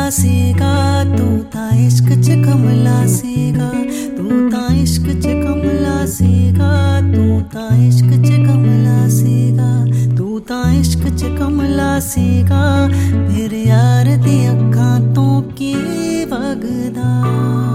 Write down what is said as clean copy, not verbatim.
सीगा तू ता इश्क च कमला सीगा तू ता इश्क च कमला सीगा तू ता इश्क च कमला सीगा तू ता इश्क च कमला सीगा मेरे यार दी अखां तो की वगदा।